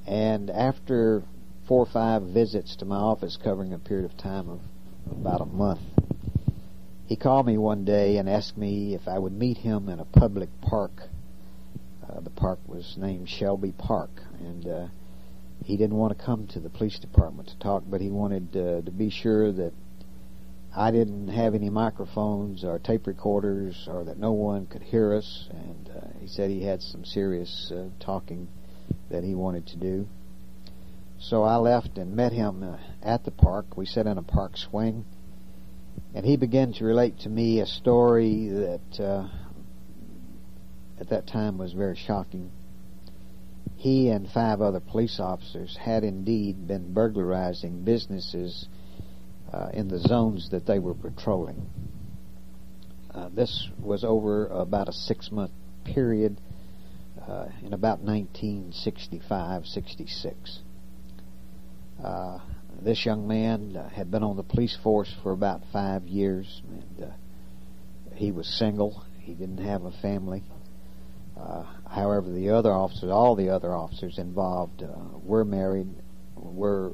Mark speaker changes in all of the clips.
Speaker 1: And after 4 or 5 visits to my office covering a period of time of about a month, he called me one day and asked me if I would meet him in a public park. The park was named Shelby Park, and he didn't want to come to the police department to talk, but he wanted to be sure that I didn't have any microphones or tape recorders, or that no one could hear us, and he said he had some serious talking that he wanted to do. So I left and met him at the park. We sat in a park swing, and he began to relate to me a story that at that time was very shocking. He and 5 other police officers had indeed been burglarizing businesses in the zones that they were patrolling. This was over about a 6-month period in about 1965-66. This young man had been on the police force for about 5 years, and he was single. He didn't have a family. However, all the other officers involved were married, were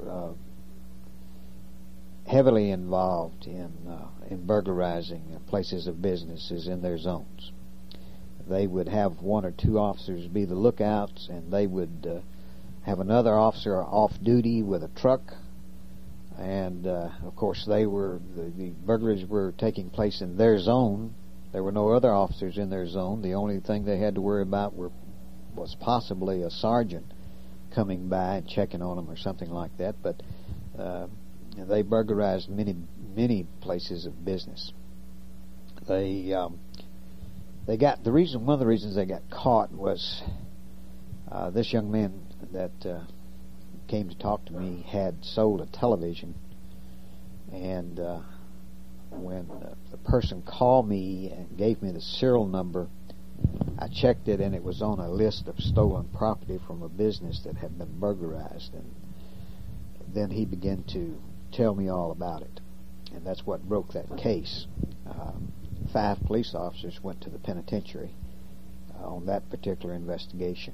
Speaker 1: heavily involved in burglarizing places of businesses in their zones. They would have 1 or 2 officers be the lookouts, and they would have another officer off duty with a truck. And of course, the burglaries were taking place in their zone. There were no other officers in their zone. The only thing they had to worry about was possibly a sergeant coming by and checking on them or something like that. But they burglarized many places of business. One of the reasons they got caught was this young man that came to talk to me had sold a television, and when the person called me and gave me the serial number, I checked it, and it was on a list of stolen property from a business that had been burglarized. And then he began to tell me all about it, and that's what broke that case. 5 police officers went to the penitentiary on that particular investigation.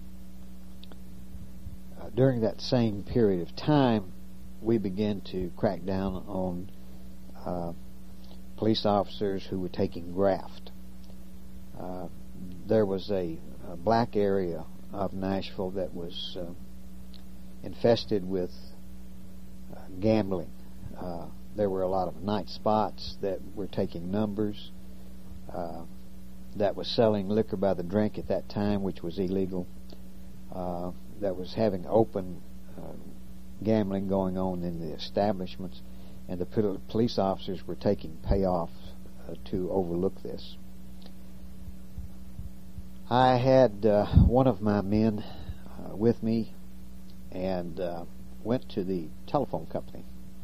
Speaker 1: During that same period of time, we began to crack down on police officers who were taking graft. There was a black area of Nashville that was infested with gambling. There were a lot of night spots that were taking numbers, that was selling liquor by the drink at that time, which was illegal, that was having open gambling going on in the establishments, and the police officers were taking payoff to overlook this. I had one of my men with me, and went to the telephone company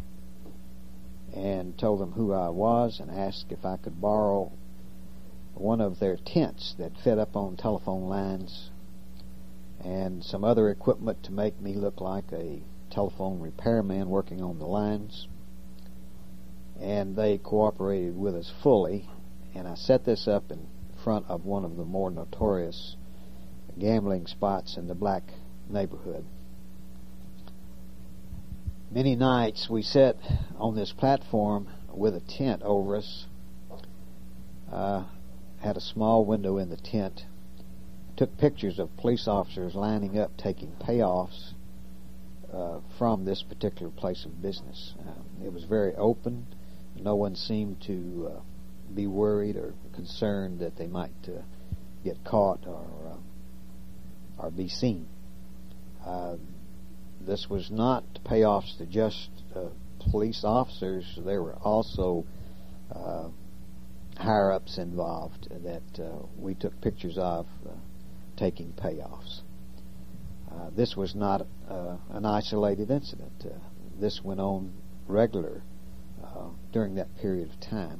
Speaker 1: and told them who I was and asked if I could borrow one of their tents that fed up on telephone lines and some other equipment to make me look like a telephone repairman working on the lines. And they cooperated with us fully, and I set this up in front of one of the more notorious gambling spots in the black neighborhood. Many nights we sat on this platform with a tent over us, had a small window in the tent, took pictures of police officers lining up taking payoffs from this particular place of business. It was very open. No one seemed to be worried or concerned that they might get caught or be seen. This was not payoffs to just police officers. There were also higher-ups involved that we took pictures of taking payoffs. This was not an isolated incident. This went on regular during that period of time.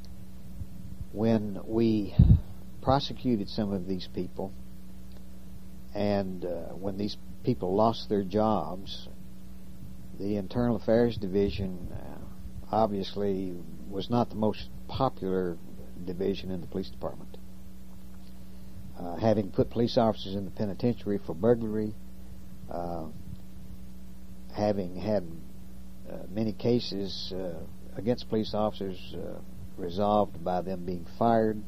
Speaker 1: When we prosecuted some of these people, and when these people lost their jobs, the Internal Affairs Division obviously was not the most popular division in the police department. Having put police officers in the penitentiary for burglary, having had many cases against police officers resolved by them being fired.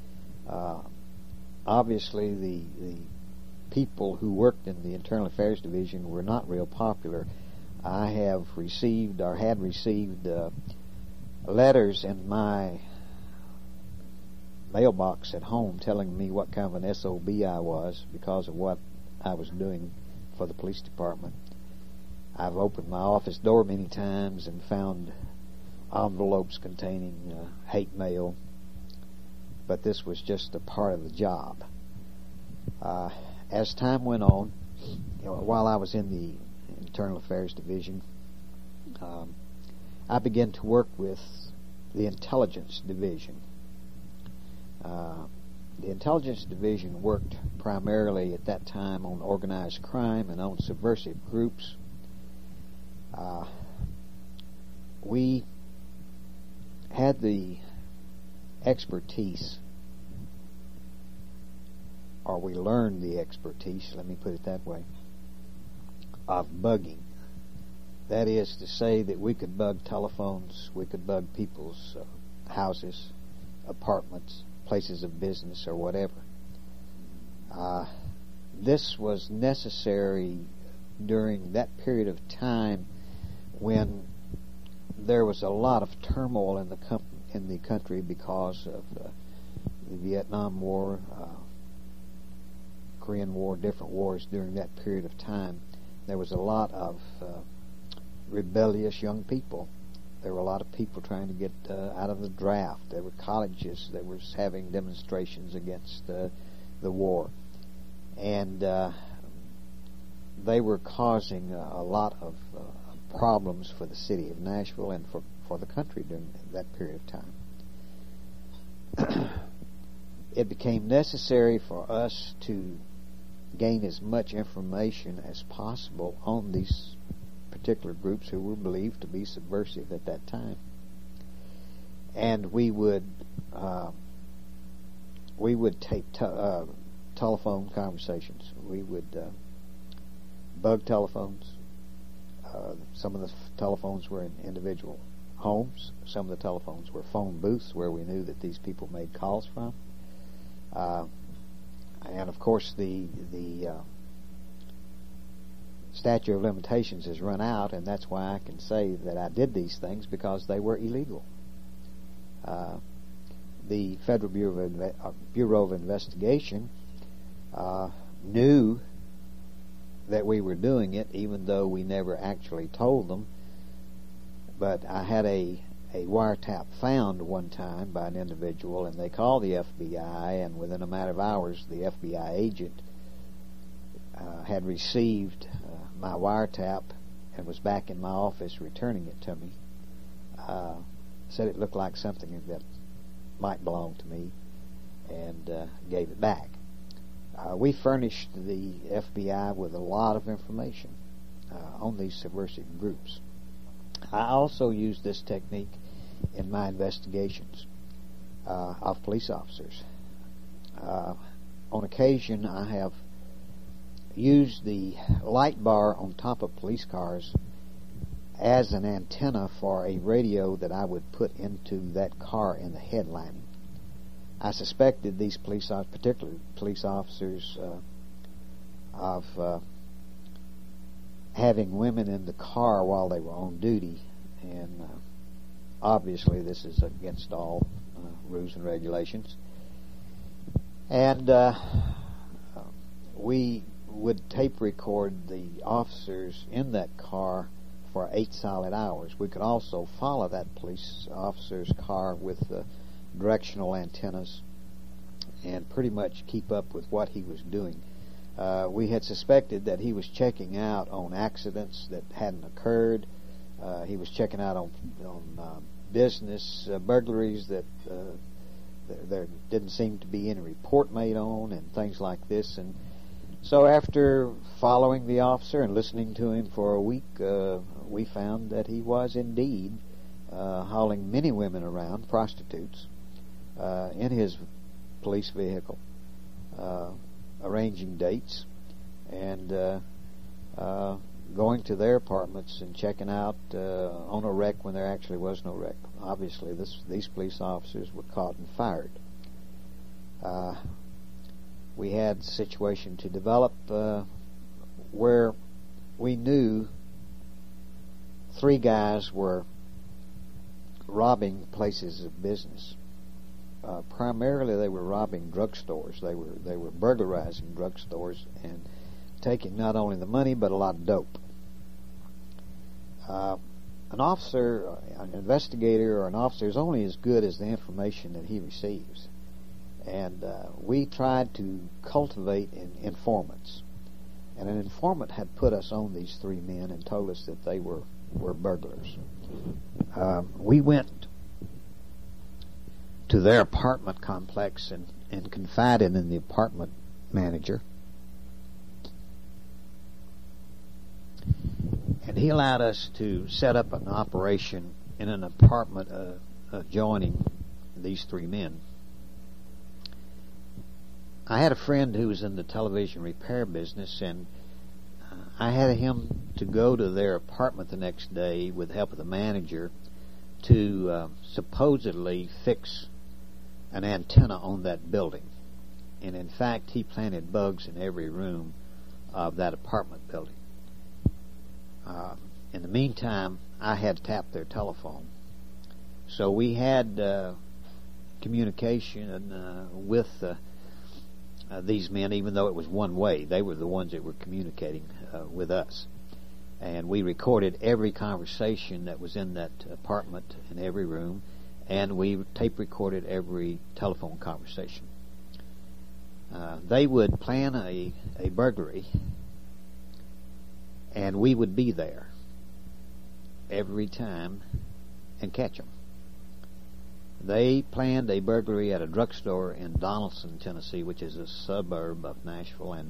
Speaker 1: Obviously, the people who worked in the Internal Affairs Division were not real popular. I have received or had received letters in my mailbox at home telling me what kind of an SOB I was because of what I was doing for the police department. I've opened my office door many times and found envelopes containing hate mail, but this was just a part of the job. As time went on, while I was in the Internal Affairs Division, I began to work with the Intelligence Division. The Intelligence Division worked primarily at that time on organized crime and on subversive groups. We had the expertise, or we learned the expertise, let me put it that way, of bugging. That is to say that we could bug telephones, we could bug people's houses, apartments, places of business, or whatever. This was necessary during that period of time when there was a lot of turmoil in the country because of the Vietnam War, Korean War, different wars during that period of time. There was a lot of rebellious young people. There were a lot of people trying to get out of the draft. There were colleges that were having demonstrations against the war. And they were causing a lot of problems for the city of Nashville and for the country during that period of time. It became necessary for us to gain as much information as possible on these particular groups who were believed to be subversive at that time. And we would tape telephone conversations. We would bug telephones. Some of the telephones were in individual homes. Some of the telephones were phone booths where we knew that these people made calls from. And of course, the statute of limitations has run out, and that's why I can say that I did these things, because they were illegal. The Federal Bureau of Investigation knew that we were doing it, even though we never actually told them. But I had a wiretap found one time by an individual, and they called the FBI, and within a matter of hours, the FBI agent had received my wiretap and was back in my office returning it to me. Said it looked like something that might belong to me, and gave it back. We furnished the FBI with a lot of information on these subversive groups. I also used this technique in my investigations of police officers. On occasion, I have used the light bar on top of police cars as an antenna for a radio that I would put into that car in the headlining. I suspected these police officers, particularly police officers, of having women in the car while they were on duty, and obviously this is against all rules and regulations. And we would tape record the officers in that car for 8 solid hours. We could also follow that police officer's car with directional antennas and pretty much keep up with what he was doing. We had suspected that he was checking out on accidents that hadn't occurred. He was checking out on business burglaries that there didn't seem to be any report made on, and things like this. And so after following the officer and listening to him for a week, we found that he was indeed hauling many women around, prostitutes, in his police vehicle, arranging dates, and going to their apartments and checking out on a wreck when there actually was no wreck. Obviously, these police officers were caught and fired. We had a situation to develop where we knew 3 guys were robbing places of business. Primarily, they were robbing drugstores. They were burglarizing drugstores and taking not only the money but a lot of dope. An officer, an investigator, or an officer is only as good as the information that he receives. And we tried to cultivate informants. And an informant had put us on these 3 men and told us that they were burglars. We went to their apartment complex and confided in the apartment manager. And he allowed us to set up an operation in an apartment adjoining these 3 men. I had a friend who was in the television repair business, and I had him to go to their apartment the next day with the help of the manager to supposedly fix an antenna on that building. And in fact, he planted bugs in every room of that apartment building. In the meantime, I had tapped their telephone. So we had communication with these men, even though it was one way. They were the ones that were communicating with us. And we recorded every conversation that was in that apartment in every room, and we tape recorded every telephone conversation. They would plan a burglary, and we would be there every time and catch them. They planned a burglary at a drugstore in Donaldson, Tennessee, which is a suburb of Nashville, and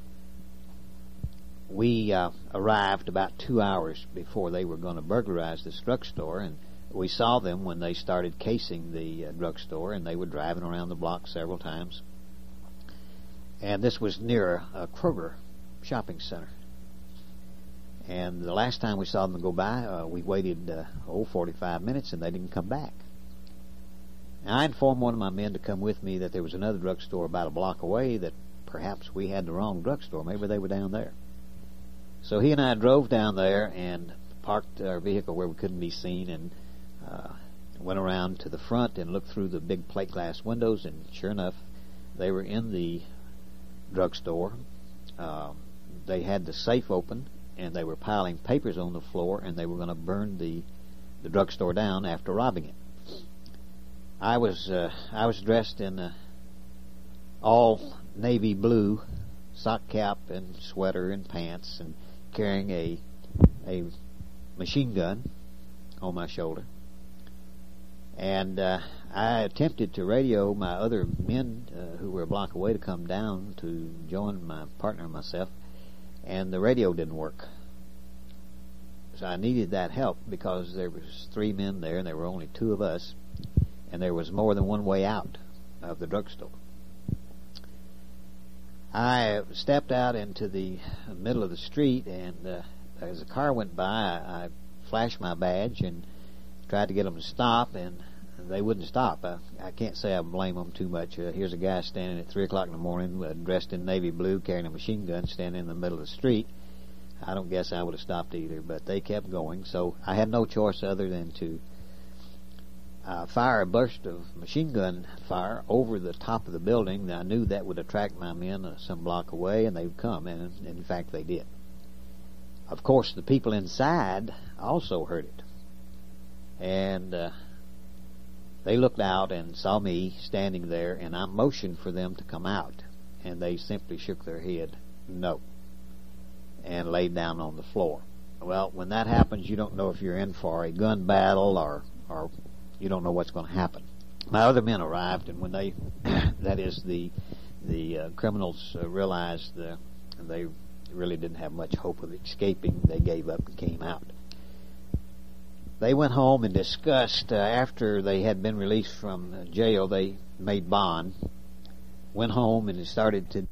Speaker 1: we arrived about 2 hours before they were going to burglarize this drugstore, and we saw them when they started casing the drugstore, and they were driving around the block several times. And this was near a Kroger shopping center. And the last time we saw them go by, we waited 45 minutes, and they didn't come back. And I informed one of my men to come with me that there was another drugstore about a block away, that perhaps we had the wrong drugstore. Maybe they were down there. So he and I drove down there and parked our vehicle where we couldn't be seen, and went around to the front and looked through the big plate glass windows, and sure enough, they were in the drugstore. They had the safe open, and they were piling papers on the floor, and they were going to burn the drugstore down after robbing it. I was dressed in all navy blue, sock cap and sweater and pants, and carrying a machine gun on my shoulder. And I attempted to radio my other men who were a block away to come down to join my partner and myself, and the radio didn't work. So I needed that help because there was 3 men there and there were only 2 of us, and there was more than one way out of the drugstore. I stepped out into the middle of the street, and as a car went by, I flashed my badge and tried to get them to stop, and they wouldn't stop. I can't say I blame them too much. Here's a guy standing at 3 o'clock in the morning, dressed in navy blue, carrying a machine gun, standing in the middle of the street. I don't guess I would have stopped either, but they kept going, so I had no choice other than to fire a burst of machine gun fire over the top of the building. I knew that would attract my men some block away, and they would come, and in fact they did. Of course, the people inside also heard it, and they looked out and saw me standing there, and I motioned for them to come out, and they simply shook their head no and laid down on the floor. Well, when that happens, you don't know if you're in for a gun battle or you don't know what's going to happen. My other men arrived, and when they, that is, the criminals realized they really didn't have much hope of escaping, they gave up and came out. They went home and discussed, after they had been released from jail, they made bond, went home and started to